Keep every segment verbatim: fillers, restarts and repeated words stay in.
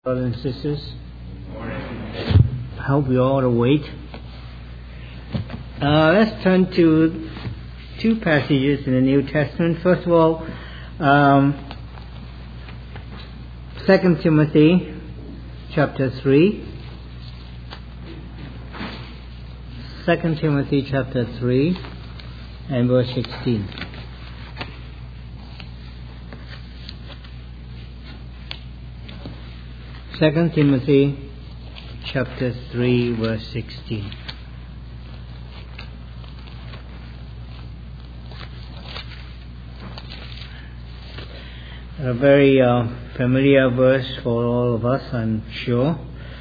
Brothers and sisters, I hope you're all awake. Uh, let's turn to two passages in the New Testament. First of all, um, Second Timothy chapter three. Second Timothy chapter three and verse sixteen. Second Timothy chapter three verse sixteen. A very uh, familiar verse for all of us, I'm sure.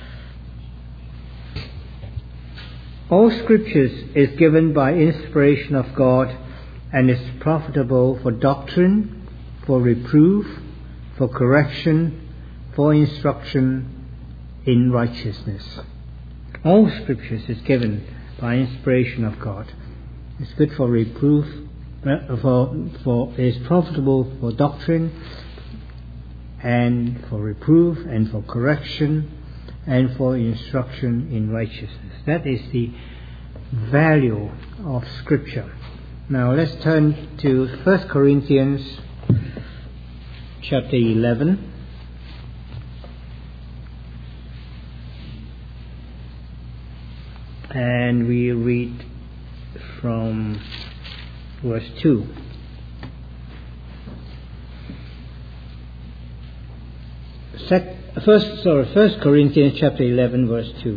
All scriptures is given by inspiration of God and is profitable for doctrine, for reproof, for correction, for instruction in righteousness. All scriptures is given by inspiration of God. It's good for reproof, for for is profitable for doctrine, and for reproof, and for correction, and for instruction in righteousness. That is the value of Scripture. Now let's turn to First Corinthians chapter eleven. And we read from verse two. Sec- first, sorry, First Corinthians chapter eleven, verse two.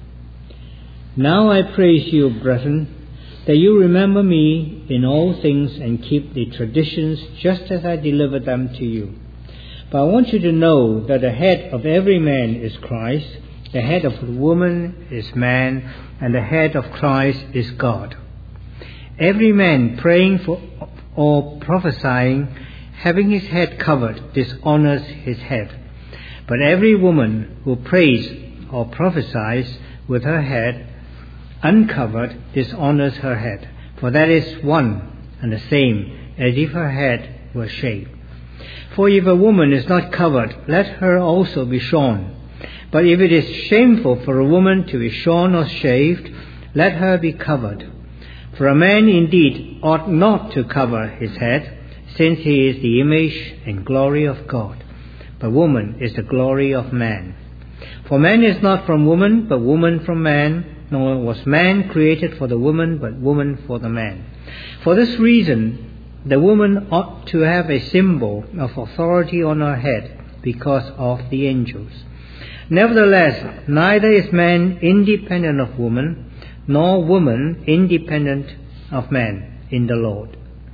Now I praise you, brethren, that you remember me in all things and keep the traditions just as I delivered them to you. But I want you to know that the head of every man is Christ, the head of the woman is man, and the head of Christ is God. Every man praying for or prophesying, having his head covered, dishonors his head. But every woman who prays or prophesies with her head uncovered dishonors her head. For that is one and the same as if her head were shaved. For if a woman is not covered, let her also be shorn. But if it is shameful for a woman to be shorn or shaved, let her be covered. For a man indeed ought not to cover his head, since he is the image and glory of God. But woman is the glory of man. For man is not from woman, but woman from man, nor was man created for the woman, but woman for the man. For this reason, the woman ought to have a symbol of authority on her head, because of the angels. Nevertheless, neither is man independent of woman, nor woman independent of man in the Lord.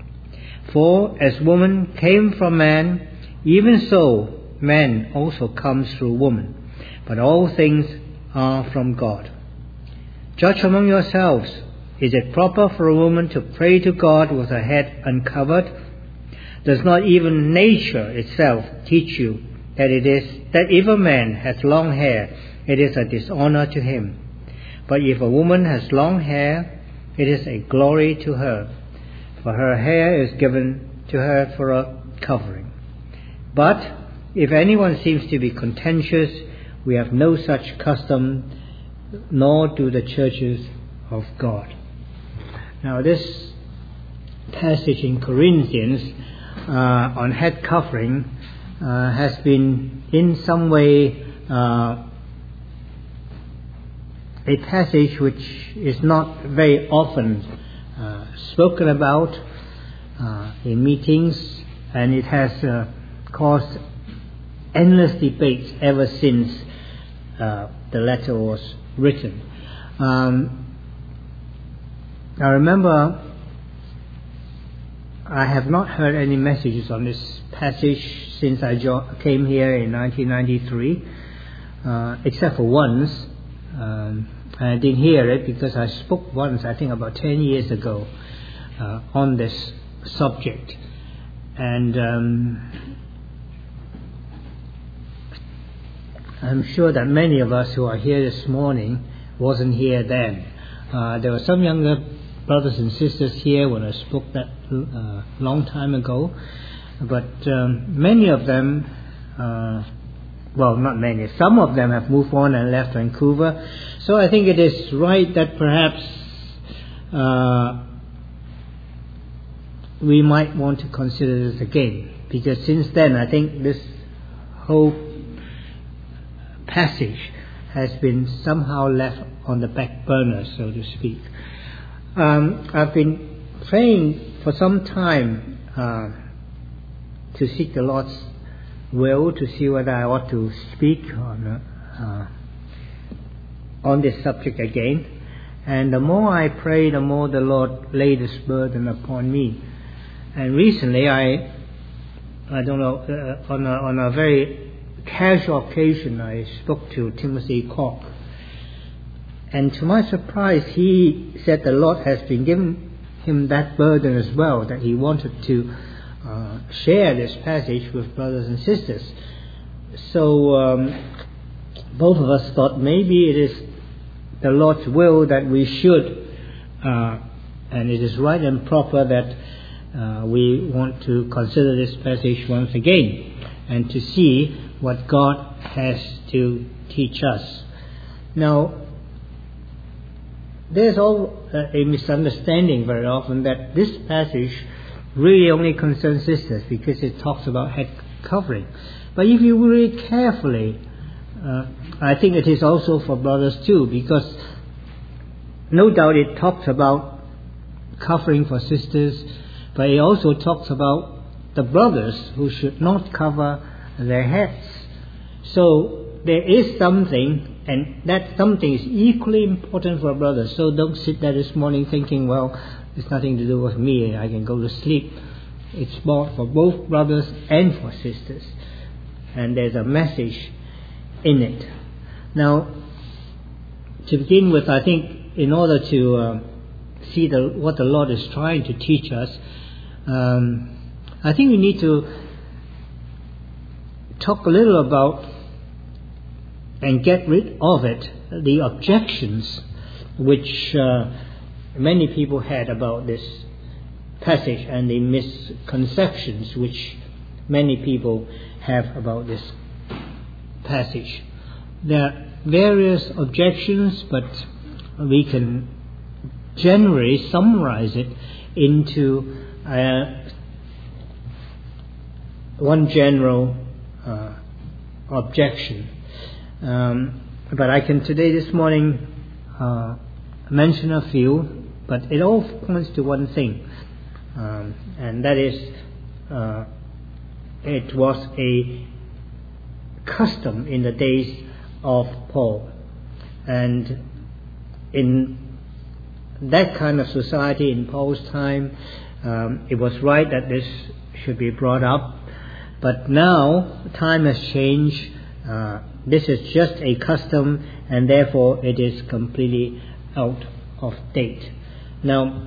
For as woman came from man, even so man also comes through woman. But all things are from God. Judge among yourselves, is it proper for a woman to pray to God with her head uncovered? Does not even nature itself teach you that it is that if a man has long hair, it is a dishonor to him? But if a woman has long hair, it is a glory to her, for her hair is given to her for a covering. But if anyone seems to be contentious, we have no such custom, nor do the churches of God. Now this passage in Corinthians uh, on head covering uh, has been in some way uh, a passage which is not very often uh, spoken about uh, in meetings, and it has uh, caused endless debates ever since uh, the letter was written. Um, I remember I have not heard any messages on this passage since I jo- came here in nineteen ninety-three, uh, except for once. Um, I didn't hear it because I spoke once, I think about ten years ago, uh, on this subject. And um, I'm sure that many of us who are here this morning wasn't here then. Uh, there were some younger brothers and sisters here when I spoke that uh, long time ago, but um, many of them uh, well, not many, some of them have moved on and left Vancouver. So I think it is right that perhaps uh, we might want to consider this again, because since then I think this whole passage has been somehow left on the back burner, so to speak. Um, I've been praying for some time uh, to seek the Lord's will, to see whether I ought to speak on uh, on this subject again. And the more I pray, the more the Lord laid this burden upon me. And recently, I I don't know, uh, on a, on a very casual occasion, I spoke to Timothy Cook. And to my surprise, he said the Lord has been giving him that burden as well, that he wanted to uh, share this passage with brothers and sisters. So um, both of us thought maybe it is the Lord's will that we should, uh, and it is right and proper that uh, we want to consider this passage once again and to see what God has to teach us. Now, there's all uh, a misunderstanding very often that this passage really only concerns sisters because it talks about head covering. But if you read carefully, uh, I think it is also for brothers too, because no doubt it talks about covering for sisters, but it also talks about the brothers who should not cover their heads. So there is something, and that something is equally important for brothers. So don't sit there this morning thinking, well, it's nothing to do with me, I can go to sleep. It's more for both brothers and for sisters. And there's a message in it. Now, to begin with, I think in order to uh, see the, what the Lord is trying to teach us, um, I think we need to talk a little about and get rid of it, the objections which uh, many people had about this passage and the misconceptions which many people have about this passage. There are various objections, but we can generally summarize it into uh, one general uh, objection. Um, but I can today, this morning, uh, mention a few, but it all points to one thing, um, and that is uh, it was a custom in the days of Paul. And in that kind of society in Paul's time, um, it was right that this should be brought up. But now, time has changed. Uh, this is just a custom, and therefore it is completely out of date. Now,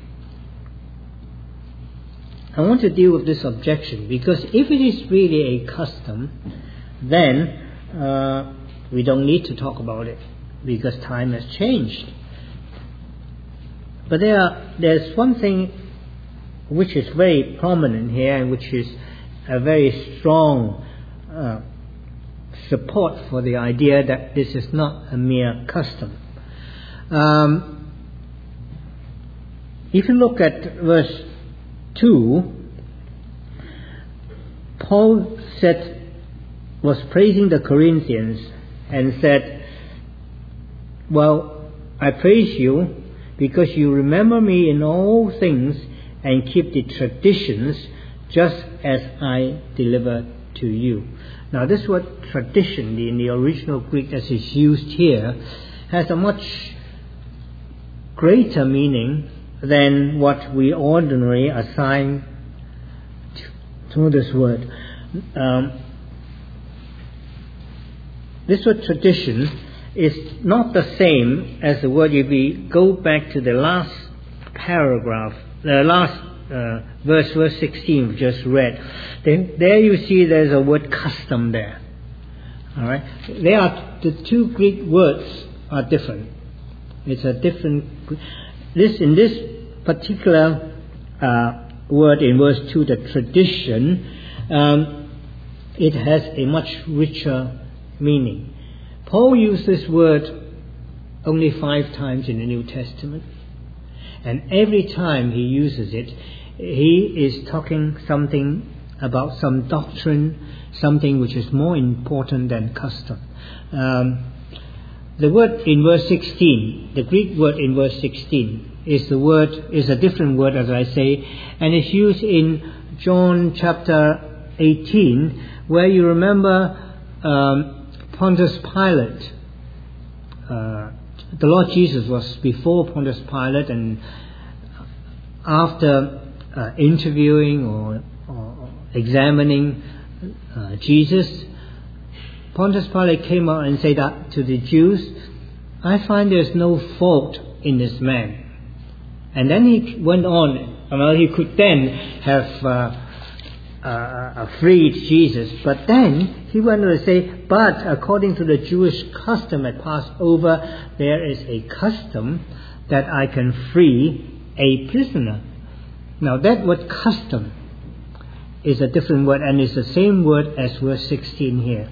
I want to deal with this objection, because if it is really a custom, then uh, we don't need to talk about it, because time has changed. But there are, there's one thing which is very prominent here, and which is a very strong uh, support for the idea that this is not a mere custom. Um, if you look at verse two, Paul said, was praising the Corinthians and said, well, I praise you because you remember me in all things and keep the traditions just as I delivered to you. Now, this word tradition in the original Greek as is used here has a much greater meaning than what we ordinarily assign to, to this word. Um, this word tradition is not the same as the word if we go back to the last paragraph, the last uh, verse, verse sixteen we just read. Then there you see there's a word custom there. All right, they are the two Greek words are different. It's a different. This in this particular uh, word in verse two, the tradition. Um, it has a much richer meaning. Paul used this word only five times in the New Testament, and every time he uses it, he is talking something about some doctrine, something which is more important than custom. Um, the word in verse sixteen, the Greek word in verse sixteen, is the word is a different word, as I say, and it's used in John chapter eighteen, where you remember um, Pontius Pilate. Uh, the Lord Jesus was before Pontius Pilate, and after uh, interviewing or, or examining uh, Jesus, Pontius Pilate came out and said that to the Jews, I find there's no fault in this man. And then he went on, well, he could then have uh, uh, freed Jesus, but then he went on to say, but according to the Jewish custom at Passover, there is a custom that I can free a prisoner. Now that word custom is a different word, and it's the same word as verse sixteen here.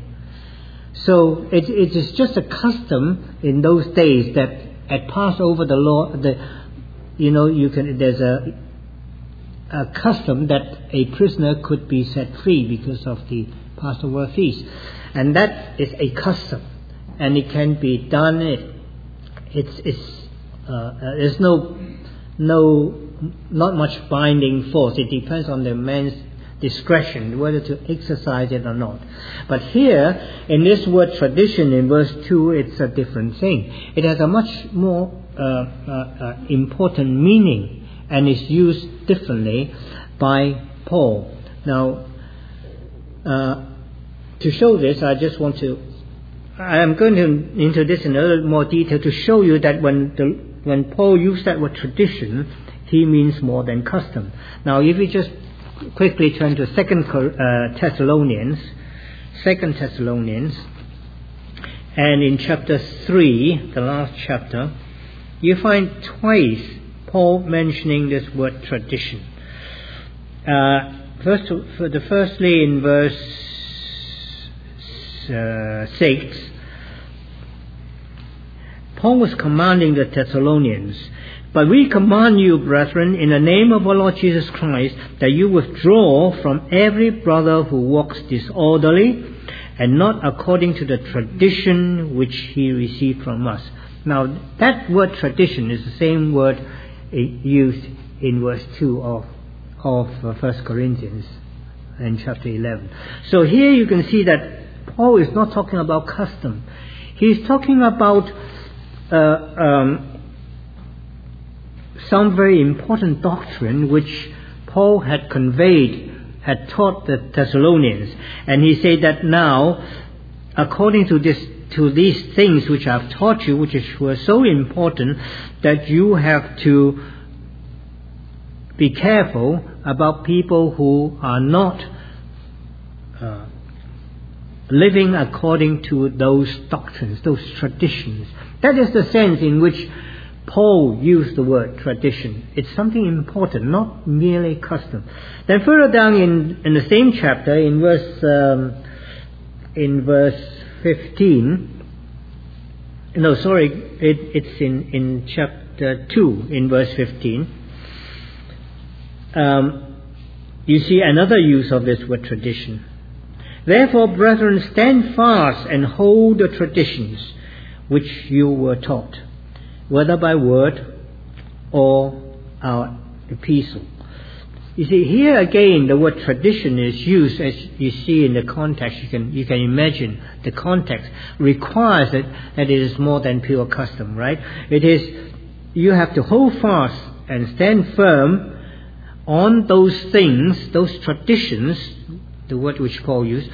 So it, it is just a custom in those days that at Passover the law, the you know, you can there's a a custom that a prisoner could be set free because of the Passover feast, and that is a custom, and it can be done. It it's it's uh, there's no no not much binding force. It depends on the man's discretion whether to exercise it or not. But here in this word tradition in verse two, it's a different thing. It has a much more uh, uh, uh, important meaning, and is used differently by Paul. Now, uh, to show this, I just want to I am going to into this in a little more detail to show you that when the when Paul used that word tradition, he means more than custom. Now, if we just quickly turn to Second uh, Thessalonians, Second Thessalonians, and in chapter three, the last chapter, you find twice Paul mentioning this word tradition. Uh, first, for the firstly in verse uh, six, Paul was commanding the Thessalonians, but we command you, brethren, in the name of our Lord Jesus Christ, that you withdraw from every brother who walks disorderly, and not according to the tradition which he received from us. Now, that word tradition is the same word used in verse two of, of uh, First Corinthians in chapter eleven. So here you can see that Paul is not talking about custom. He's talking about uh, um, some very important doctrine which Paul had conveyed, had taught the Thessalonians. And he said that now, according to this, to these things which I have taught you, which were so important, that you have to be careful about people who are not uh, living according to those doctrines, those traditions. That is the sense in which Paul used the word tradition. It's something important, not merely custom. Then further down in, in the same chapter, in verse um, in verse fifteen, no, sorry, it, it's in, in chapter two, in verse fifteen. Um, you see another use of this word tradition. Therefore, brethren, stand fast and hold the traditions which you were taught, whether by word or our epistle. You see, here again, the word tradition is used, as you see in the context. You can you can imagine the context requires that, that it is more than pure custom, right? It is, you have to hold fast and stand firm on those things, those traditions, the word which Paul used,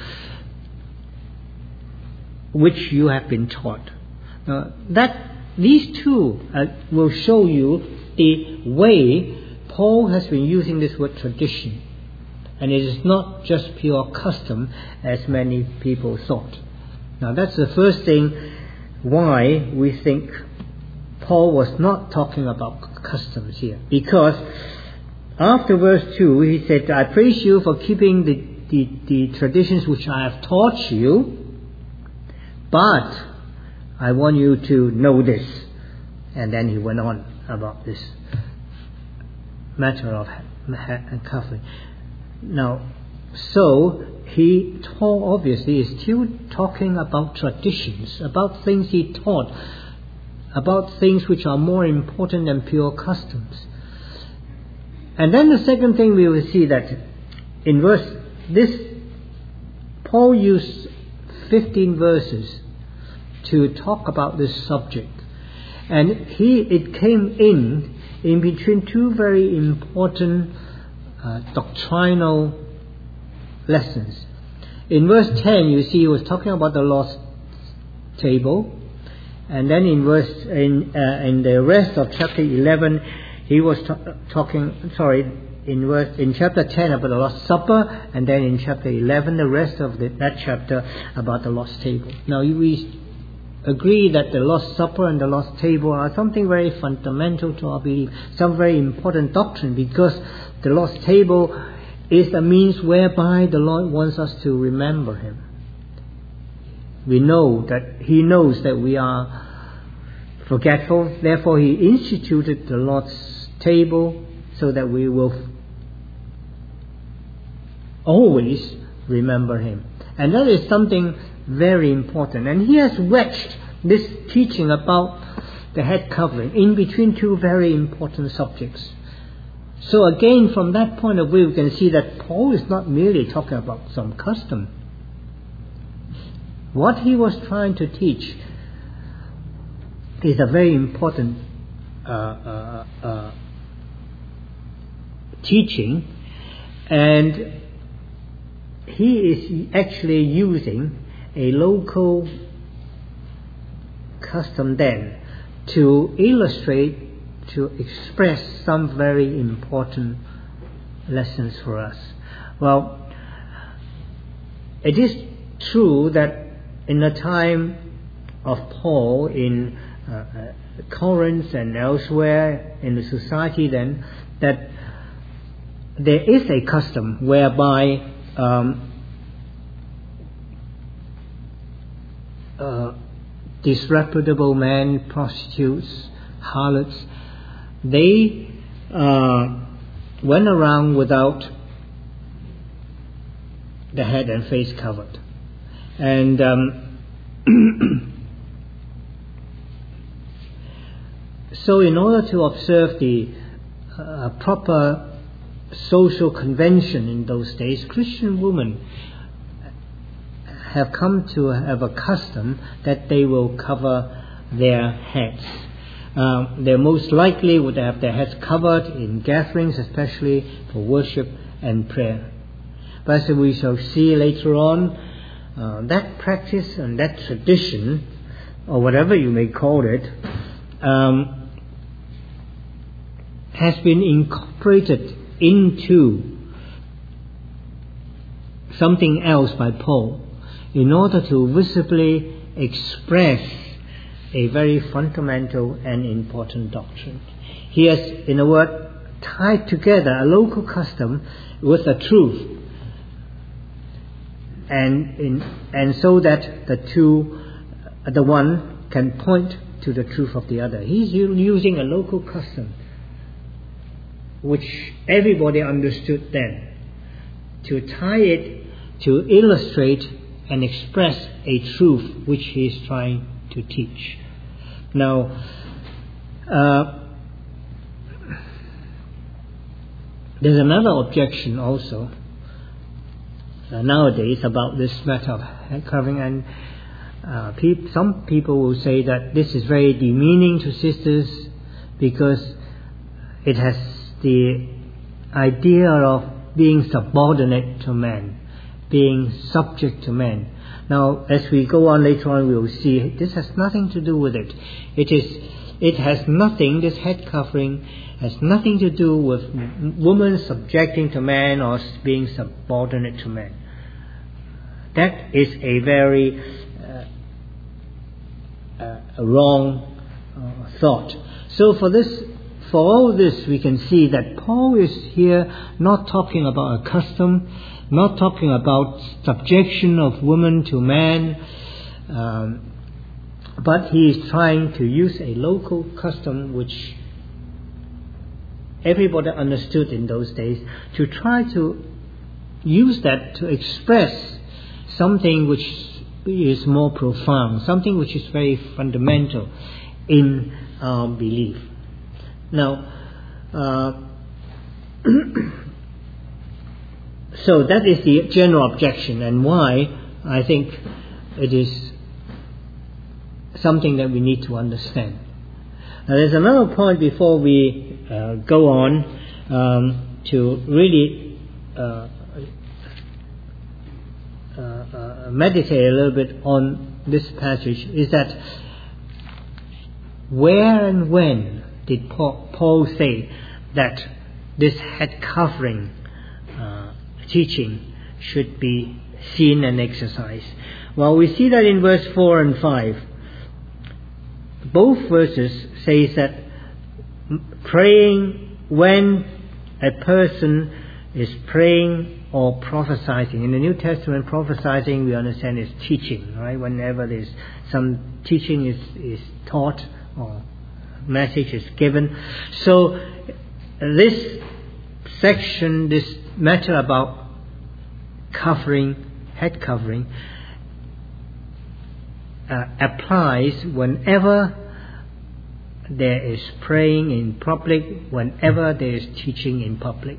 which you have been taught. Now, that these two uh, will show you the way Paul has been using this word tradition. And it is not just pure custom as many people thought. Now that's the first thing why we think Paul was not talking about customs here. Because after verse two he said, I praise you for keeping the the, the traditions which I have taught you, but I want you to know this. And then he went on about this matter of head and covering. Now, so he taught, obviously is still talking about traditions, about things he taught, about things which are more important than pure customs. And then the second thing we will see that in verse this, Paul used fifteen verses to talk about this subject, and he it came in in between two very important uh, doctrinal lessons. In verse ten, you see he was talking about the Lord's table, and then in verse in uh, in the rest of chapter eleven, he was t- talking. Sorry, in verse in chapter ten about the Lord's Supper, and then in chapter eleven, the rest of the, that chapter about the Lord's table. Now we agree that the Lord's Supper and the Lord's table are something very fundamental to our belief, some very important doctrine, because the Lord's table is a means whereby the Lord wants us to remember Him. We know that He knows that we are forgetful, therefore He instituted the Lord's table so that we will always remember Him. And that is something very important. And he has wedged this teaching about the head covering in between two very important subjects. So again, from that point of view, we can see that Paul is not merely talking about some custom. What he was trying to teach is a very important uh, uh, uh, teaching, and he is actually using a local custom then to illustrate, to express some very important lessons for us. Well, it is true that in the time of Paul in uh, Corinth and elsewhere in the society then, that there is a custom whereby um, uh, disreputable men, prostitutes, harlots, they uh, went around without the head and face covered. And um, so in order to observe the uh, proper social convention in those days, Christian women have come to have a custom that they will cover their heads. Um, they most likely would have their heads covered in gatherings, especially for worship and prayer. But as we shall see later on, uh, that practice and that tradition, or whatever you may call it, um, has been incorporated into something else by Paul in order to visibly express a very fundamental and important doctrine. He has, in a word, tied together a local custom with a truth, and in, and so that the two, the one can point to the truth of the other. He's using a local custom which everybody understood then, to tie it, to illustrate and express a truth which he is trying to teach. Now, uh, there's another objection also uh, nowadays about this matter of head covering, and uh, pe- some people will say that this is very demeaning to sisters because it has the idea of being subordinate to men, being subject to men. Now, as we go on later on, we will see this has nothing to do with it. It is, it has nothing. This head covering has nothing to do with women subjecting to men or being subordinate to men. That is a very uh, uh, wrong uh, thought. So, for this. for all this, we can see that Paul is here not talking about a custom, not talking about subjection of woman to man, um, but he is trying to use a local custom which everybody understood in those days, to try to use that to express something which is more profound, something which is very fundamental in our belief. Now, uh, so that is the general objection, and why I think it is something that we need to understand. Now, there's another point before we uh, go on um, to really uh, uh, uh, meditate a little bit on this passage, is that where and when did Paul, Paul say that this head covering uh, teaching should be seen and exercised? Well, we see that in verse four and five. Both verses says that praying, when a person is praying or prophesying. In the New Testament, prophesying we understand is teaching, right? Whenever there's some teaching is, is taught or message is given. So this section, this matter about covering, head covering, uh, applies whenever there is praying in public, whenever there is teaching in public.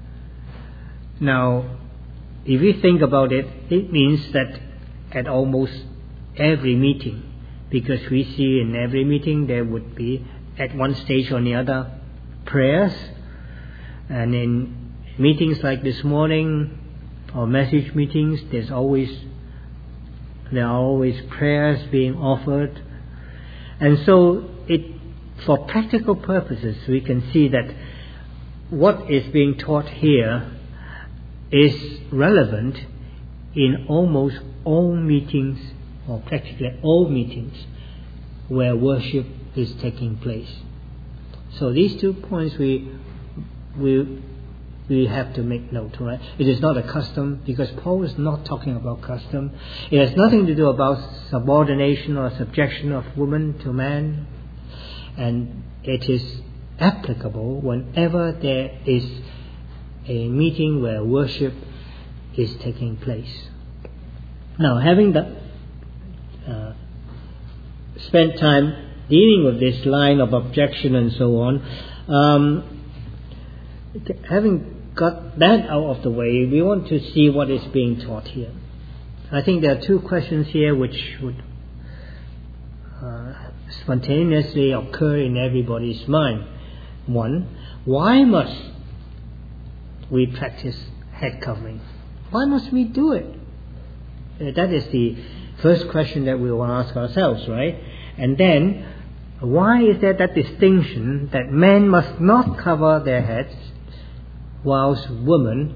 Now, if you think about it, it means that at almost every meeting, because we see in every meeting there would be at one stage or the other prayers, and in meetings like this morning or message meetings, there's always there are always prayers being offered, and so it for practical purposes we can see that what is being taught here is relevant in almost all meetings, or practically all meetings, where worship is taking place. So these two points we we we have to make note, right? It is not a custom, because Paul is not talking about custom. It has nothing to do about subordination or subjection of woman to man, and it is applicable whenever there is a meeting where worship is taking place. Now, having the, uh, spent time dealing with this line of objection and so on, um, having got that out of the way, we want to see what is being taught here. I think there are two questions here which would uh, spontaneously occur in everybody's mind. One, why must we practice head covering? Why must we do it? Uh, that is the first question that we want to ask ourselves, right? And then, why is there that distinction that men must not cover their heads, whilst women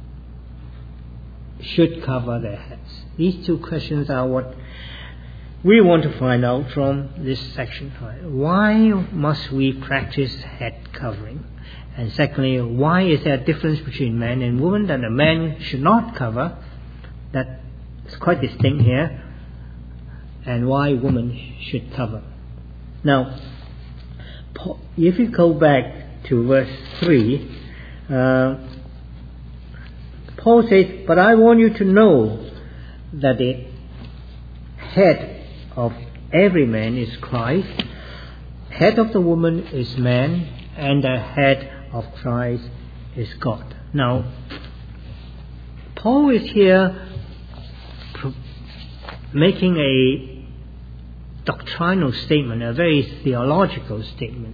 should cover their heads? These two questions are what we want to find out from this section. Right? Why must we practice head covering? And secondly, why is there a difference between man and woman that a man should not cover? That is quite distinct here. And why women should cover. Now, if you go back to verse three, uh, Paul says, "But I want you to know that the head of every man is Christ, head of the woman is man, and the head of Christ is God." Now, Paul is here making a doctrinal statement, a very theological statement,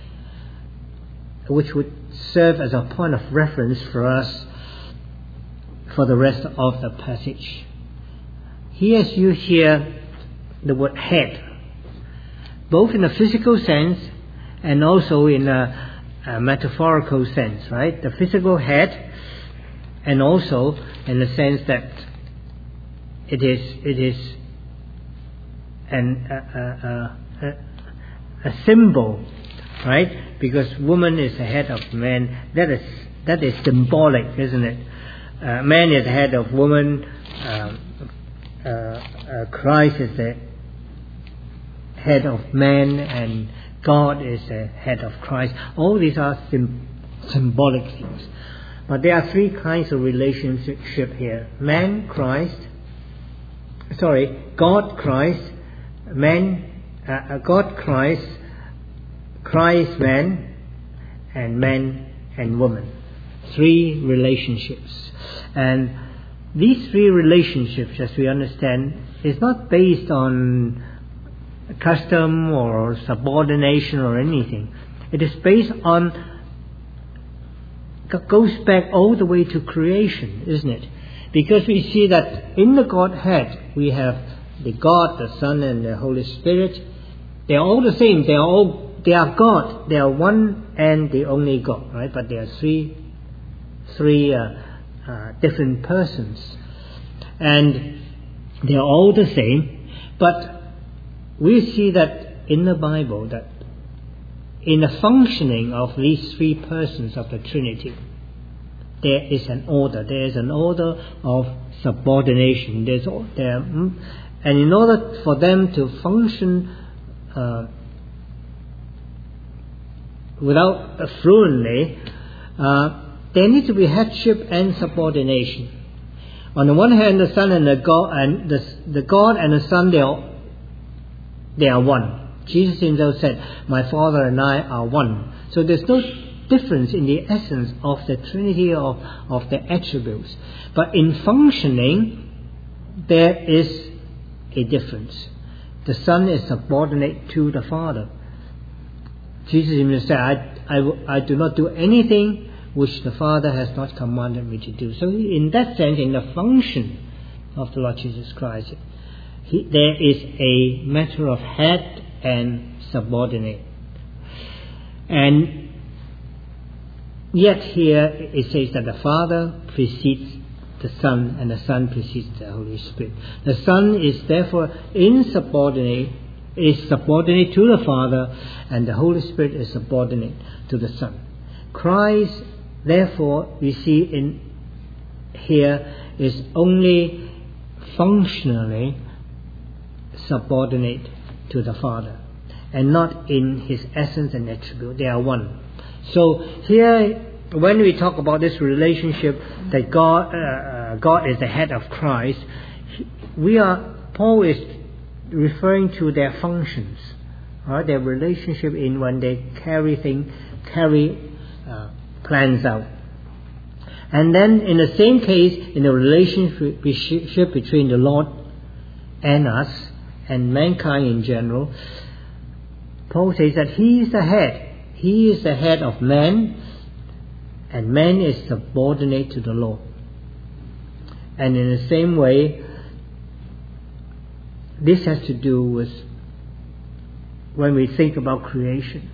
which would serve as a point of reference for us for the rest of the passage. He has used here the word head, both in a physical sense and also in a, a metaphorical sense, right? The physical head, and also in the sense that it is it is an, a, a, a, a symbol right? Because woman is the head of man. That is that is symbolic, isn't it? Uh, man is the head of woman. Um, uh, uh, Christ is the head of man, and God is the head of Christ. All these are sim- symbolic things. But there are three kinds of relationship here. Man, Christ, sorry, God, Christ, man, uh, God, Christ, Christ, man, and man and woman. Three relationships. And these three relationships, as we understand, is not based on custom or subordination or anything. It is based on, goes back all the way to creation, isn't it? Because we see that in the Godhead we have the God, the Son, and the Holy Spirit. They are all the same. They are all they are God. They are one and the only God, right? But they are three, three uh, uh, different persons, and they are all the same. But we see that in the Bible that in the functioning of these three persons of the Trinity, there is an order. There is an order of subordination. There's there, and in order for them to function uh, without uh, fluently, uh, there needs to be headship and subordination. On the one hand, the Son and the God and the, the God and the Son, they are they are one. Jesus himself said, "My Father and I are one." So there's no difference in the essence of the Trinity of, of the attributes. But in functioning, there is a difference. The Son is subordinate to the Father. Jesus himself said, I, I, I do not do anything which the Father has not commanded me to do. So in that sense, in the function of the Lord Jesus Christ, he, there is a matter of head and subordinate. And yet here it says that the Father precedes the Son and the Son precedes the Holy Spirit. The Son is therefore insubordinate, is subordinate to the Father, and the Holy Spirit is subordinate to the Son. Christ, therefore, we see in here is only functionally subordinate to the Father, and not in his essence and attribute. They are one. So here, when we talk about this relationship that God, uh, God is the head of Christ, we are Paul is referring to their functions, right? Their relationship in when they carry things, carry uh, plans out. And then, in the same case, in the relationship between the Lord and us, and mankind in general, Paul says that he is the head. He is the head of man, and man is subordinate to the Lord. And in the same way, this has to do with when we think about creation.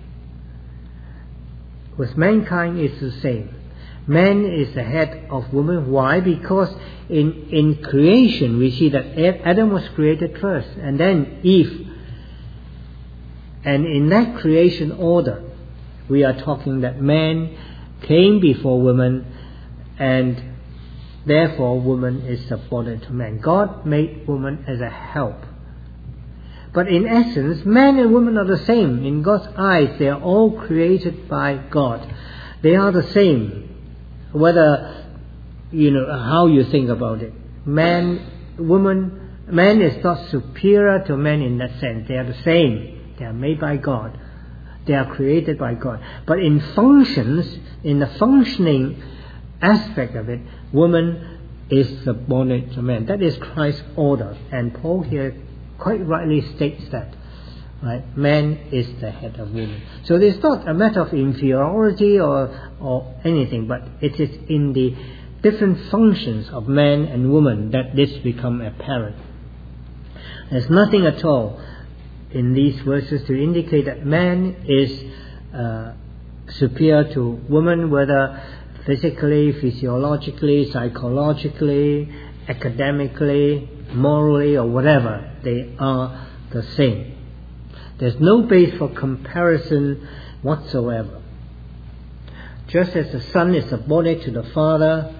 With mankind, it's the same. Man is the head of woman. Why? Because in, in creation we see that Adam was created first and then Eve. And in that creation order, we are talking that man came before woman, and therefore woman is subordinate to man. God made woman as a help. But in essence, man and woman are the same. In God's eyes, they are all created by God. They are the same. Whether, you know, how you think about it. Man, woman, man is not superior to man in that sense. They are the same. They are made by God. They are created by God. But in functions, in the functioning aspect of it, woman is subordinate to man. That is Christ's order. And Paul here quite rightly states that. Right? Man is the head of woman. So it's not a matter of inferiority or, or anything, but it is in the different functions of man and woman that this become apparent. There's nothing at all in these verses to indicate that man is uh, superior to woman, whether physically, physiologically, psychologically, academically, morally, or whatever. They are the same. There's no base for comparison whatsoever. Just as the Son is subordinate to the Father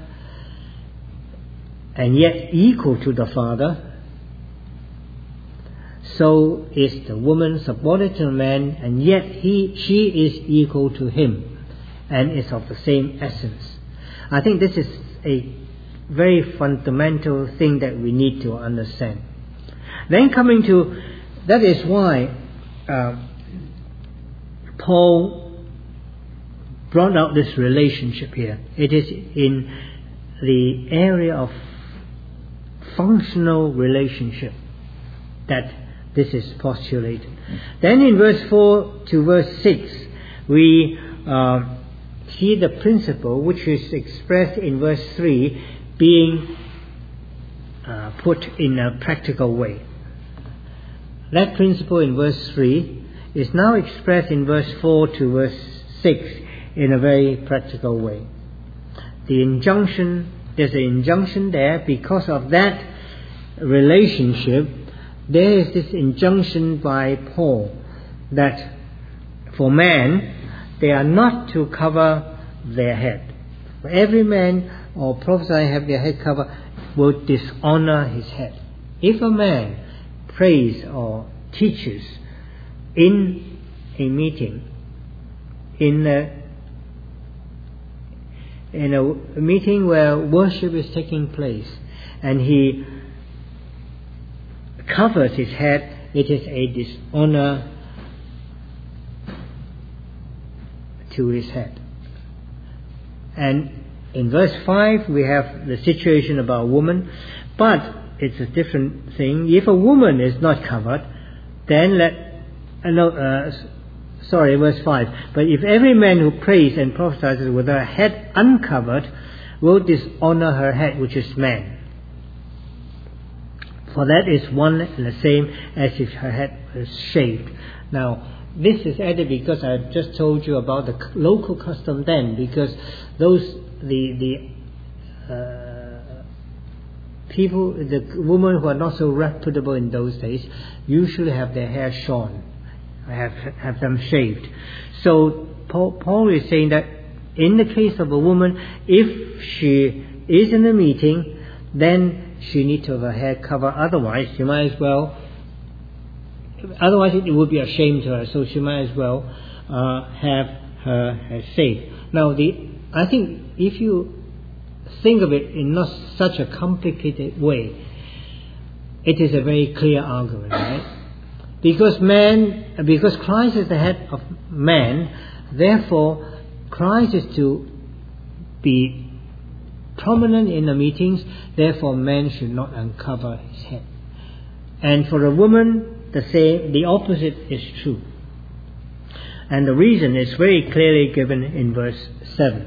and yet equal to the Father, so is the woman subordinate to the man, and yet he, she is equal to him and is of the same essence. I think this is a very fundamental thing that we need to understand. Then coming to, that is why uh, Paul brought out this relationship here. It is in the area of functional relationship that this is postulated. Then in verse four to verse six, we uh, see the principle which is expressed in verse three being uh, put in a practical way. That principle in verse three is now expressed in verse four to verse six in a very practical way. The injunction, there's an injunction there. Because of that relationship, there is this injunction by Paul that for man, they are not to cover their head. For every man or prophesy have their head covered will dishonor his head. If a man prays or teaches in a meeting, in a, in a meeting where worship is taking place, and he covers his head, it is a dishonor to his head. And in verse five we have the situation about a woman, but it's a different thing. If a woman is not covered, then let uh, no, uh, sorry, verse five. But if every man who prays and prophesies with her head uncovered will dishonor her head, which is man. For that is one and the same as if her head was shaved. Now, this is added because I just told you about the local custom then, because those the the uh, people, the women who are not so reputable in those days, usually have their hair shorn, have have them shaved. So Paul, Paul is saying that in the case of a woman, if she is in a meeting, then she needs to have her hair covered. Otherwise, she might as well. Otherwise, it would be a shame to her. So she might as well uh, have her hair shaved. Now, the I think if you think of it in not such a complicated way, it is a very clear argument, right? Because man, because Christ is the head of man, therefore Christ is to be prominent in the meetings, therefore man should not uncover his head. And for a woman, the same, the opposite is true. And the reason is very clearly given in verse seven.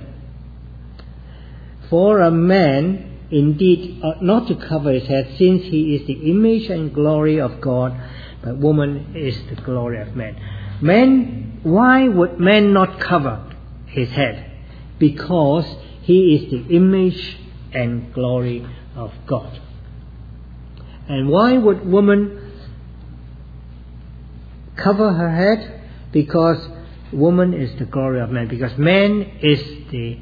For a man indeed ought not to cover his head, since he is the image and glory of God, but woman is the glory of man. Man, why would man not cover his head? Because he is the image and glory of God. And why would woman cover her head? Because woman is the glory of man. Because man is the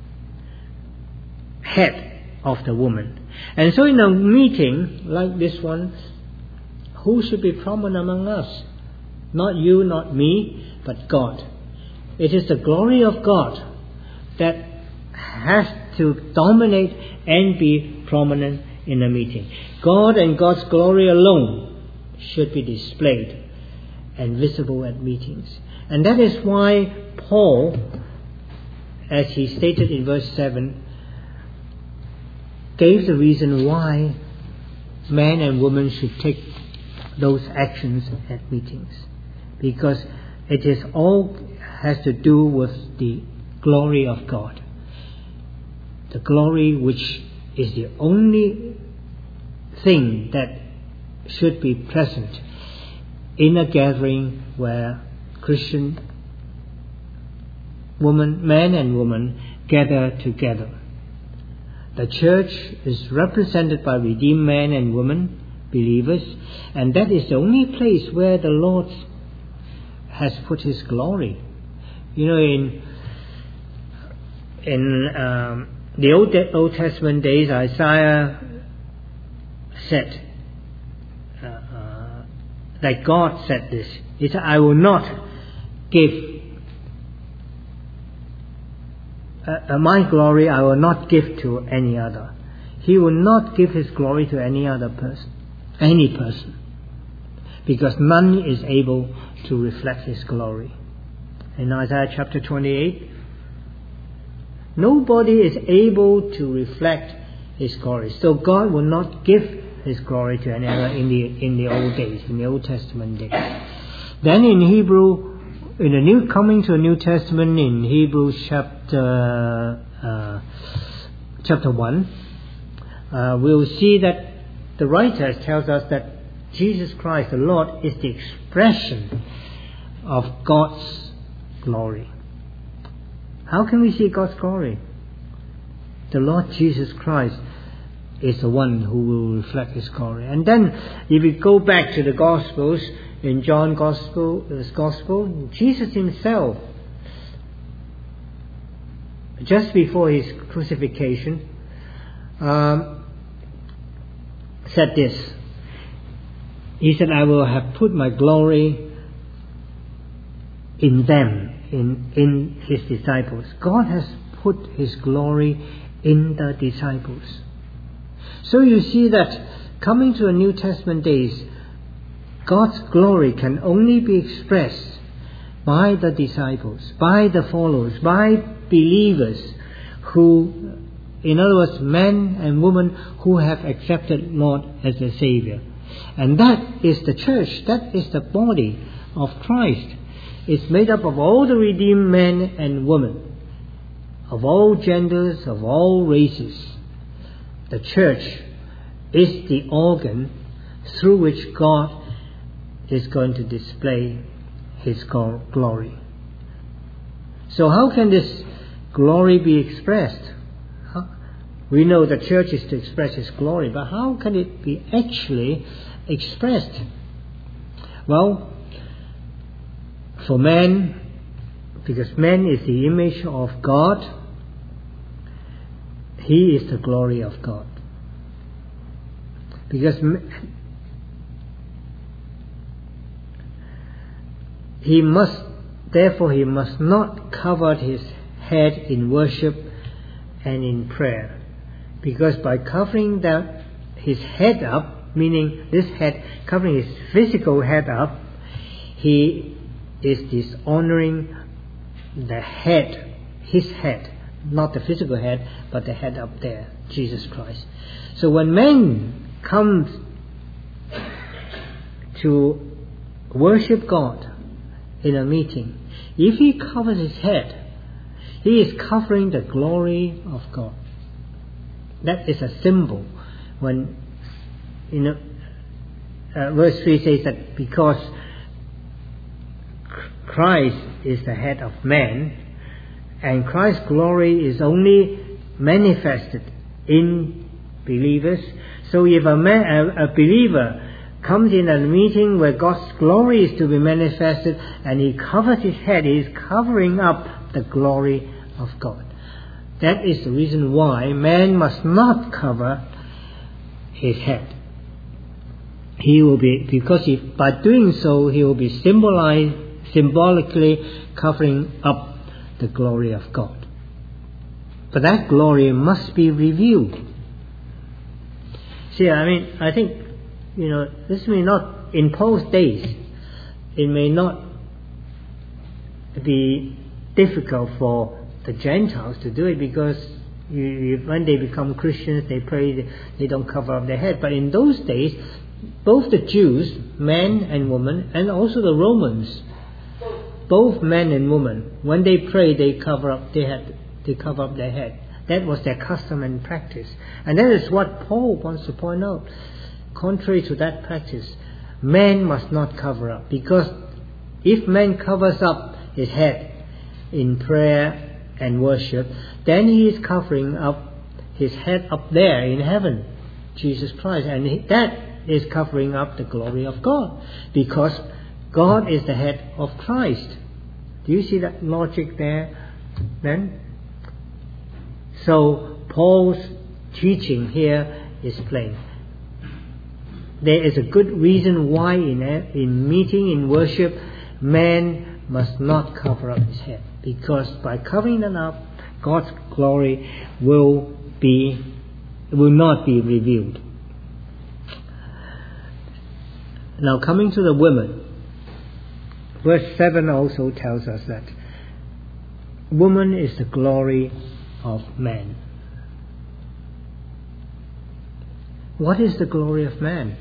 head of the woman. And so in a meeting like this one, who should be prominent among us? Not you, not me, but God. It is the glory of God that has to dominate and be prominent in a meeting. God and God's glory alone should be displayed and visible at meetings. And that is why Paul, as he stated in verse seven, gave the reason why man and woman should take those actions at meetings. Because it is all has to do with the glory of God. The glory which is the only thing that should be present in a gathering where Christian woman, man and woman gather together. The church is represented by redeemed men and women, believers, and that is the only place where the Lord has put His glory. You know, in in um, the Old Old Testament days, Isaiah said uh, uh, that God said this. He said, "I will not give uh, uh, my glory. I will not give to any other." He will not give His glory to any other person, any person, because none is able to reflect His glory. In Isaiah chapter twenty-eight, nobody is able to reflect His glory. So God will not give His glory to any other in the in the old days, in the Old Testament days. Then in Hebrew, in the new coming to a New Testament, in Hebrews chapter uh, chapter one, uh, we'll see that the writer tells us that Jesus Christ, the Lord, is the expression of God's glory. How can we see God's glory? The Lord Jesus Christ is the one who will reflect His glory. And then, if we go back to the Gospels, in John's Gospel, uh, Gospel, Jesus Himself, just before His crucifixion, um, said this. He said, "I will have put my glory in them," in, in His disciples. God has put His glory in the disciples. So you see that coming to a New Testament days, God's glory can only be expressed by the disciples, by the followers, by believers who, in other words, men and women who have accepted Lord as their Savior. And that is the church, that is the body of Christ. It's made up of all the redeemed men and women, of all genders, of all races. The church is the organ through which God is going to display His glory. So how can this glory be expressed? We know the church is to express His glory, but how can it be actually expressed? Well, for man, because man is the image of God, he is the glory of God. Because he must, therefore he must not cover his head in worship and in prayer. Because by covering that, his head up, meaning this head, covering his physical head up, he is dishonoring the head, his head, not the physical head, but the head up there, Jesus Christ. So when man comes to worship God in a meeting, if he covers his head, he is covering the glory of God. That is a symbol. When, you know, uh, verse three says that because Christ is the head of man, and Christ's glory is only manifested in believers. So if a, man, a, a believer comes in a meeting where God's glory is to be manifested, and he covers his head, he is covering up the glory of God. That is the reason why man must not cover his head. He will be, because if by doing so, he will be symbolized, symbolically covering up the glory of God. But that glory must be revealed. See, I mean, I think, you know, this may not, in post days, it may not be difficult for the Gentiles to do it, because you, you, when they become Christians, they pray, they don't cover up their head. But in those days, both the Jews, men and women, and also the Romans, both men and women, when they pray, they cover up their head. They cover up their head. That was their custom and practice, and that is what Paul wants to point out. Contrary to that practice, man must not cover up, because if man covers up his head in prayer and worship, then he is covering up his head up there in heaven, Jesus Christ, and he, that is covering up the glory of God, because God is the head of Christ. Do you see that logic there then? So Paul's teaching here is plain. There is a good reason why in, in meeting, in worship, man must not cover up his head. Because by covering it up, God's glory will be will not be revealed. Now coming to the women, verse seven also tells us that woman is the glory of man. What is the glory of man?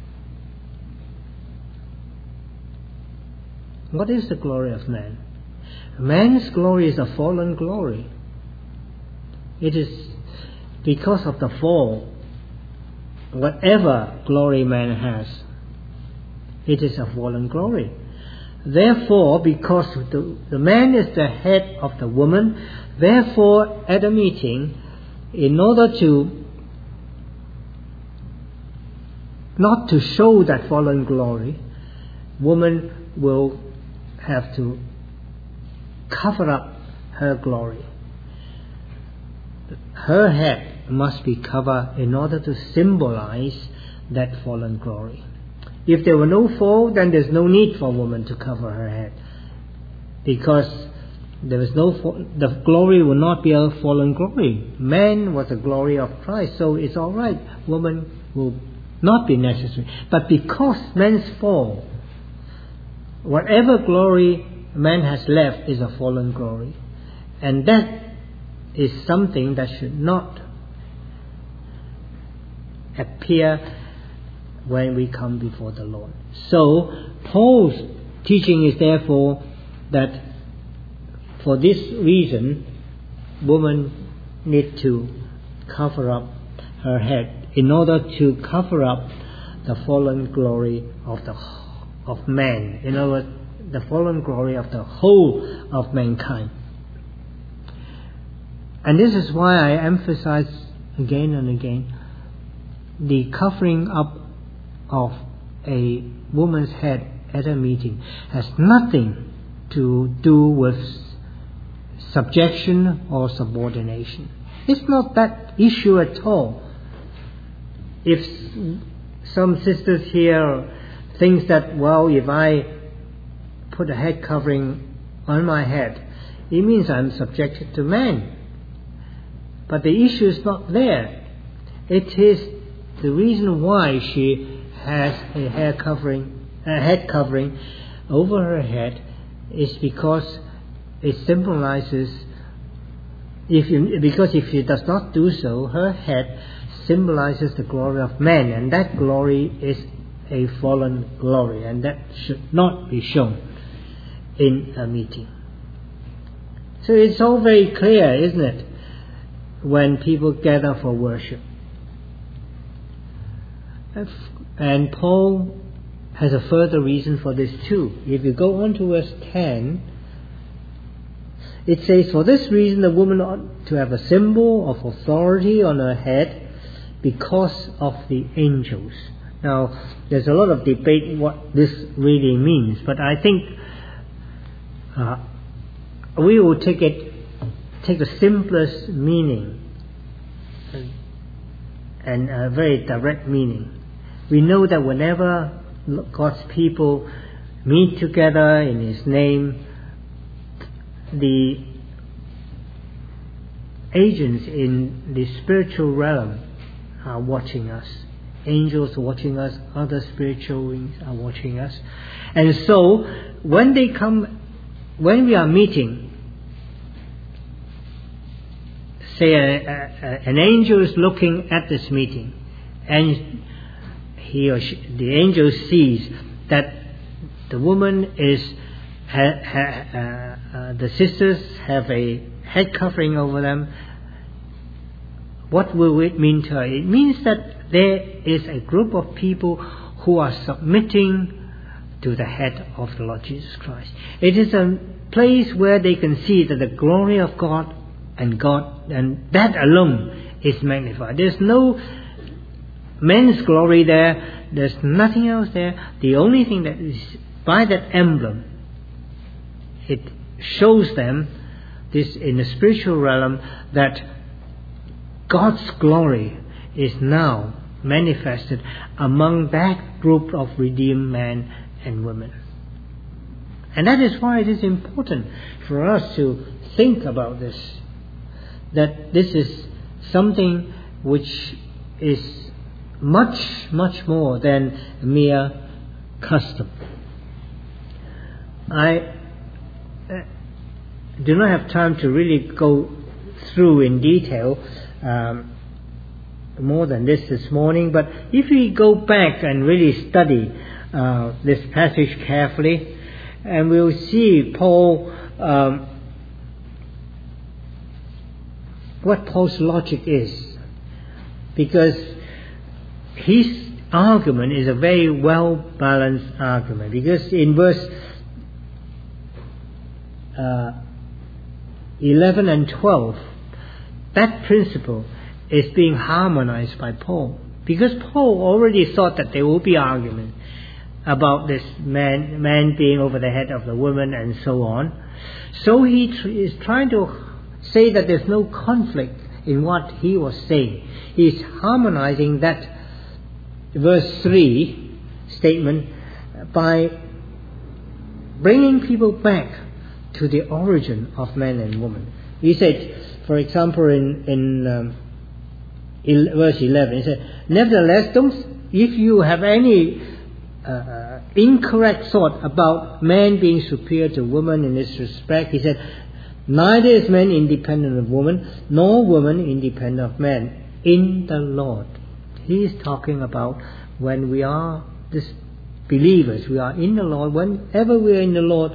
What is the glory of man? Man's glory is a fallen glory. It is because of the fall. Whatever glory man has, it is a fallen glory. Therefore, because the, the man is the head of the woman, therefore at a meeting, in order to not to show that fallen glory, woman will have to cover up her glory. Her head must be covered in order to symbolize that fallen glory. If there were no fall, then there's no need for woman to cover her head, because there is no fall, the glory will not be a fallen glory. Man was the glory of Christ, so it's all right. Woman will not be necessary. But because man's fall, whatever glory man has left is a fallen glory, and that is something that should not appear when we come before the Lord. So Paul's teaching is therefore that for this reason, woman need to cover up her head in order to cover up the fallen glory of the of man. In other words, the fallen glory of the whole of mankind. And this is why I emphasize again and again the covering up of a woman's head at a meeting has nothing to do with subjection or subordination. It's not that issue at all. If some sisters here think that, well, if I put a head covering on my head, it means I'm subjected to man. But the issue is not there. It is the reason why she has a hair covering, a head covering over her head is because it symbolizes, if you, because if she does not do so, her head symbolizes the glory of man, and that glory is a fallen glory, and that should not be shown in a meeting. So it's all very clear, isn't it, when people gather for worship. And Paul has a further reason for this too. If you go on to verse ten, it says, "For this reason the woman ought to have a symbol of authority on her head because of the angels." Now, there's a lot of debate what this really means, but I think uh, we will take it, take the simplest meaning and a very direct meaning. We know that whenever God's people meet together in His name, the agents in the spiritual realm are watching us. Angels are watching us, other spiritual beings are watching us. And so, when they come, when we are meeting, say a, a, an angel is looking at this meeting, and he or she, the angel sees that the woman is, ha, ha, uh, uh, the sisters have a head covering over them. What will it mean to her? It means that there is a group of people who are submitting to the head of the Lord Jesus Christ. It is a place where they can see that the glory of God and God, and that alone is magnified. There's no man's glory there. There's nothing else there. The only thing that is by that emblem, it shows them this in the spiritual realm, that God's glory is now manifested among that group of redeemed men and women. And that is why it is important for us to think about this, that this is something which is much, much more than mere custom. I do not have time to really go through in detail um, more than this this morning, but if we go back and really study uh, this passage carefully, and we'll see Paul, um, what Paul's logic is, because his argument is a very well balanced argument, because in verse uh, eleven and twelve, that principle is being harmonized by Paul, because Paul already thought that there will be argument about this man, man being over the head of the woman and so on. So he tr- is trying to say that there's no conflict in what he was saying. He's harmonizing that verse three statement by bringing people back to the origin of man and woman. He said, for example, in, in um, il- verse eleven, he said, nevertheless, don't, if you have any uh, incorrect thought about man being superior to woman in this respect, he said, neither is man independent of woman, nor woman independent of man in the Lord. He is talking about when we are this believers, we are in the Lord. Whenever we are in the Lord,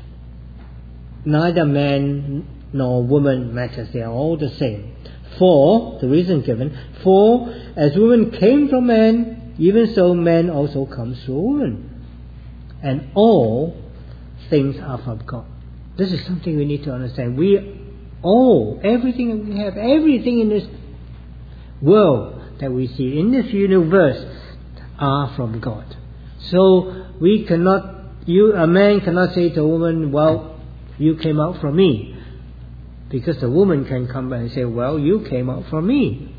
neither man nor woman matters. They are all the same. For, the reason given, for as woman came from man, even so man also comes through woman. And all things are from God. This is something we need to understand. We all, everything that we have, everything in this world that we see, in this universe, are from God. So we cannot, you, a man cannot say to a woman, well, you came out from me. Because the woman can come and say, well, you came out from me.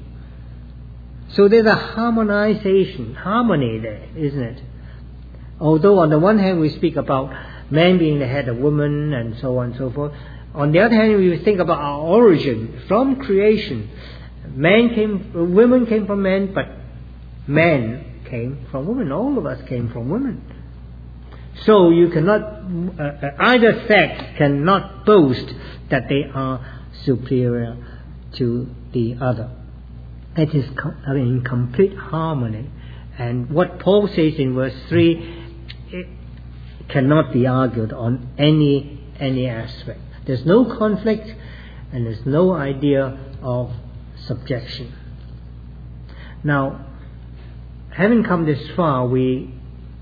So there's a harmonization, harmony there, isn't it? Although on the one hand we speak about man being the head of woman and so on and so forth. On the other hand, we think about our origin from creation. Man came, women came from men, but man came from women. All of us came from women. So you cannot, uh, either sex cannot boast that they are superior to the other. It is I mean, in complete harmony. And what Paul says in verse three, it cannot be argued on any any aspect. There's no conflict and there's no idea of subjection. Now, having come this far, we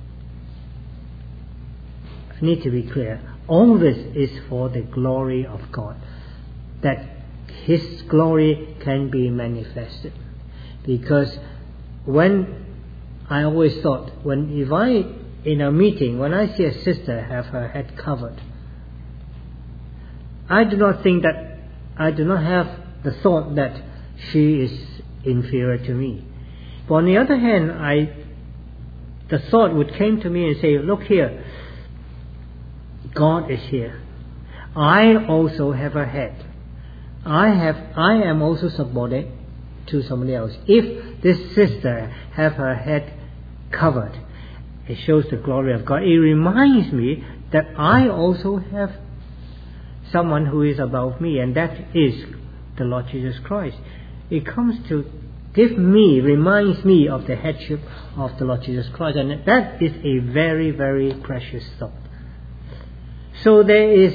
need to be clear. All this is for the glory of God, that His glory can be manifested. Because when I always thought, when if I in a meeting, when I see a sister have her head covered, I do not think that I do not have the thought that she is inferior to me. But on the other hand, I the thought would came to me and say, look here, God is here. I also have a head. I have I am also subordinate to somebody else. If this sister have her head covered, it shows the glory of God. It reminds me that I also have someone who is above me, and that is the Lord Jesus Christ. It comes to give me, reminds me of the headship of the Lord Jesus Christ, and that is a very, very precious thought. So there is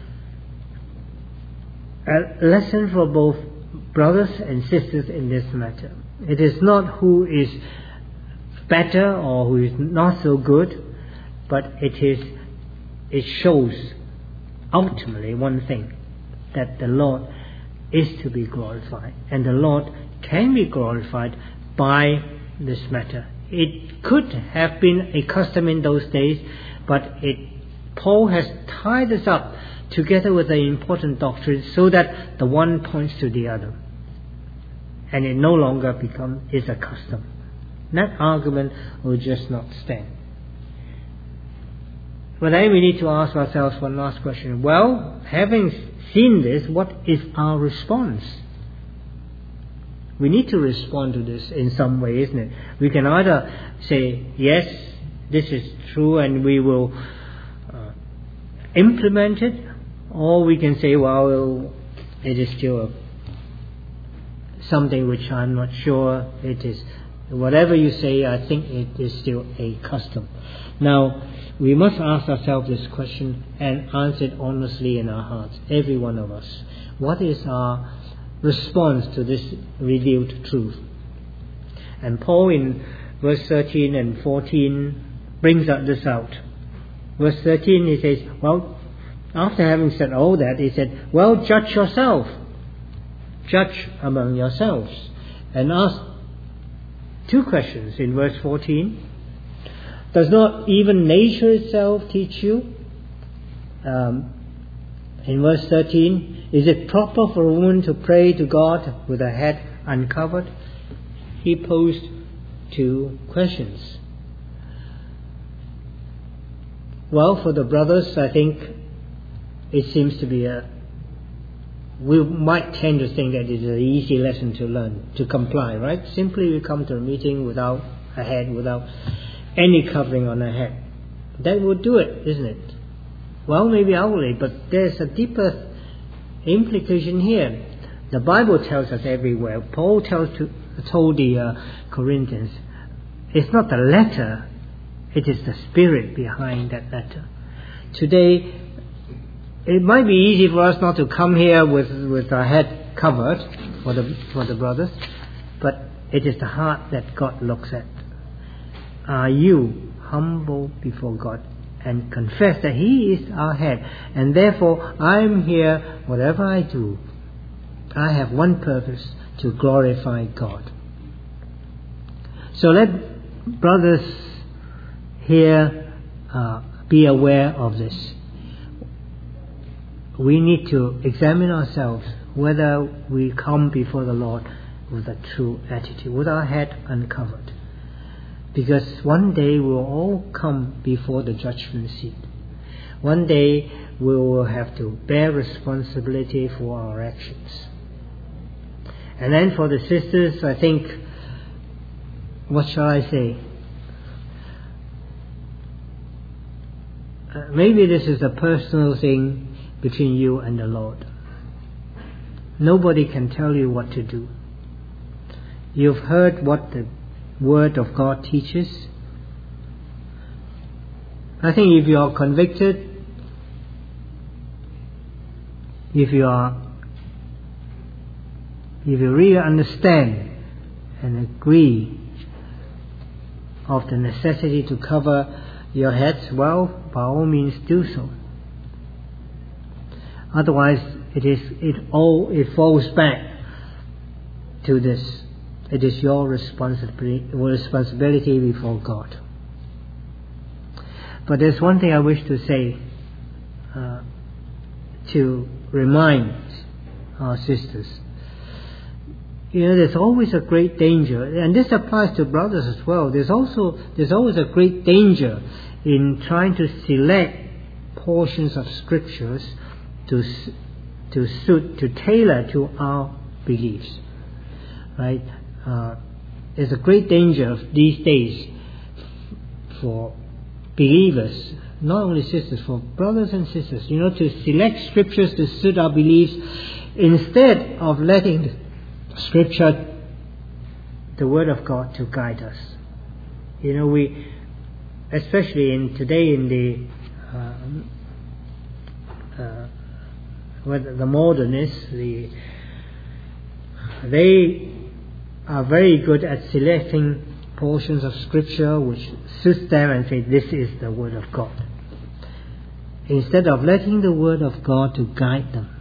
a lesson for both brothers and sisters in this matter. It is not who is better or who is not so good, but it is it shows ultimately one thing, that the Lord is to be glorified, and the Lord can be glorified by this matter. It could have been a custom in those days, but it Paul has tied us up together with the important doctrine, so that the one points to the other, and it no longer becomes is a custom. That argument will just not stand. But then we need to ask ourselves one last question. Well, having seen this, what is our response? We need to respond to this in some way, isn't it? We can either say, yes, this is true and we will uh, implement it, or we can say, well, it is still a, something which I'm not sure it is. Whatever you say, I think it is still a custom. Now, we must ask ourselves this question and answer it honestly in our hearts, every one of us. What is our response to this revealed truth? And Paul in verse thirteen and fourteen brings this out. Verse thirteen, he says, well, after having said all that, he said, well, judge yourself. Judge among yourselves. And ask two questions in verse fourteen. Does not even nature itself teach you? Um, in verse thirteen, is it proper for a woman to pray to God with her head uncovered? He posed two questions. Well, for the brothers, I think it seems to be a, we might tend to think that it is an easy lesson to learn, to comply, right? Simply we come to a meeting without a head, without any covering on a head. That would do it, isn't it? Well, maybe outwardly, but there's a deeper implication here. The Bible tells us everywhere. Paul tells to, told the uh, Corinthians, it's not the letter, it is the spirit behind that letter. Today, it might be easy for us not to come here with, with our head covered for the for the brothers, but it is the heart that God looks at. Are you humble before God and confess that He is our head, and therefore I'm here, whatever I do, I have one purpose, to glorify God. So let brothers here uh, be aware of this. We need to examine ourselves whether we come before the Lord with a true attitude, with our head uncovered. Because one day we'll all come before the judgment seat. One day we will have to bear responsibility for our actions. And then for the sisters, I think, what shall I say? Uh, maybe this is a personal thing between you and the Lord. Nobody can tell you what to do. You've heard what the Word of God teaches. I think if you are convicted, if you are, if you really understand and agree of the necessity to cover your heads, well, by all means do so. Otherwise, it is it all it falls back to this. It is your responsibility responsibility before God. But there's one thing I wish to say uh, to remind our sisters. You know, there's always a great danger, and this applies to brothers as well. There's also there's always a great danger in trying to select portions of scriptures to to suit to tailor to our beliefs, right? Uh, there's a great danger of these days for believers, not only sisters, for brothers and sisters, you know, to select scriptures to suit our beliefs instead of letting Scripture, the Word of God, to guide us. You know, we, especially in today in the uh, uh, with the modernists, the they are very good at selecting portions of Scripture which suits them and say, this is the Word of God, instead of letting the Word of God to guide them.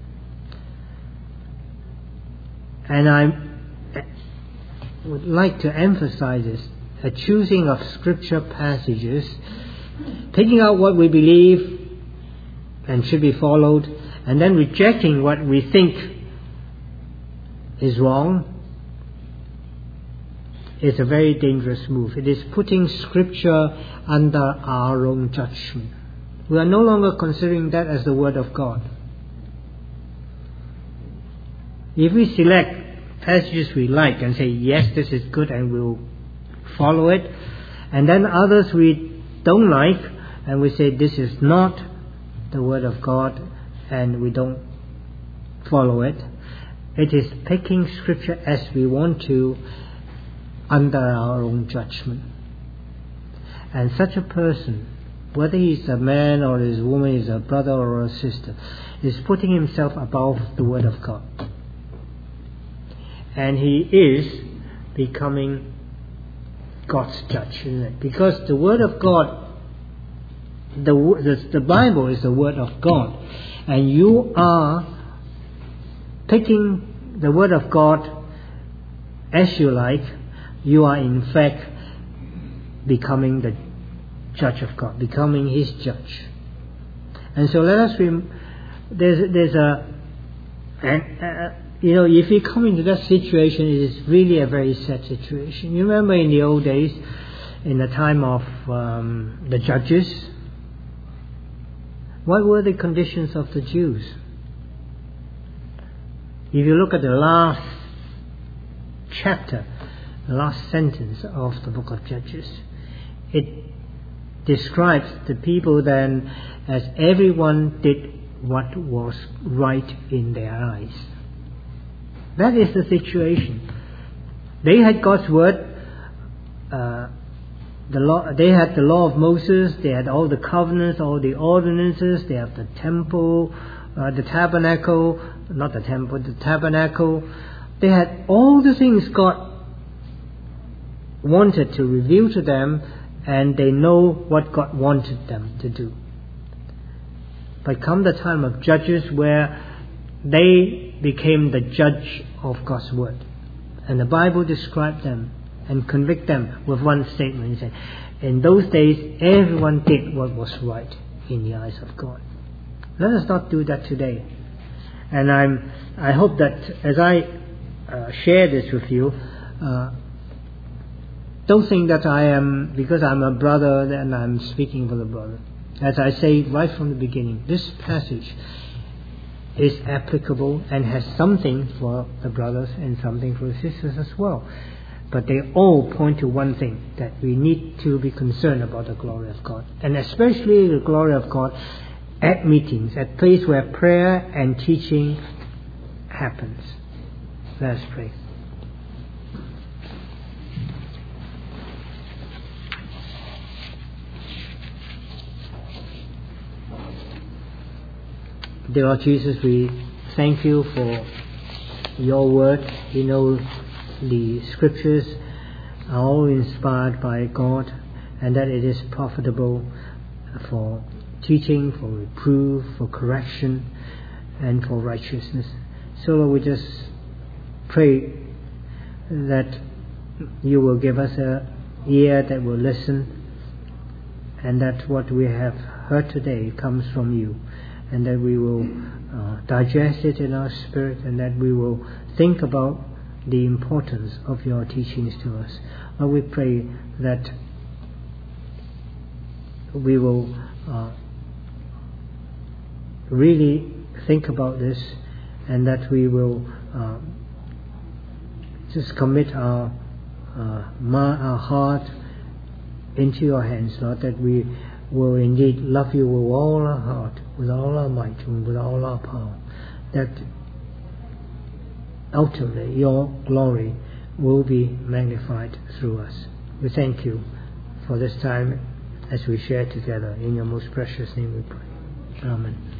And I would like to emphasize this, a choosing of Scripture passages, picking out what we believe and should be followed, and then rejecting what we think is wrong, is a very dangerous move. It is putting Scripture under our own judgment. We are no longer considering that as the Word of God. If we select passages we like and say, yes, this is good, and we'll follow it, and then others we don't like, and we say this is not the Word of God, and we don't follow it, it is picking Scripture as we want to, under our own judgment. And such a person, whether he's a man or his woman, is a brother or a sister, is putting himself above the Word of God. And he is becoming God's judge, isn't it? Because the Word of God, the, the, the Bible is the Word of God. And you are picking the Word of God as you like. You are in fact becoming the judge of God, becoming His judge. And so let us rem- there's there's a and uh, you know, if you come into that situation, it is really a very sad situation. You remember in the old days, in the time of um, the judges, what were the conditions of the Jews? If you look at the last chapter, the last sentence of the book of Judges, it describes the people then as everyone did what was right in their eyes. That is the situation. They had God's word. Uh, the law. They had the law of Moses. They had all the covenants, all the ordinances. They have the temple, uh, the tabernacle, not the temple, the tabernacle. They had all the things God wanted to reveal to them, and they know what God wanted them to do. But come the time of Judges, where they became the judge of God's word, and the Bible described them and convict them with one statement. He said, in those days everyone did what was right in the eyes of God. Let us not do that today. And I'm I hope that as I uh, share this with you, uh, don't think that I am, because I'm a brother, then I'm speaking for the brother. As I say right from the beginning, this passage is applicable and has something for the brothers and something for the sisters as well. But they all point to one thing, that we need to be concerned about the glory of God, and especially the glory of God at meetings, at places where prayer and teaching happens. Let us pray. Dear Lord Jesus, we thank you for your word. We know the scriptures are all inspired by God, and that it is profitable for teaching, for reproof, for correction, and for righteousness. So Lord, we just pray that you will give us an ear that will listen, and that what we have heard today comes from you, and that we will uh, digest it in our spirit, and that we will think about the importance of your teachings to us. Lord, we pray that we will uh, really think about this, and that we will uh, just commit our, uh, our heart into your hands, Lord, that we will indeed love you with all our heart, with all our might, and with all our power, that ultimately your glory will be magnified through us. We thank you for this time as we share together. In your most precious name we pray. Amen.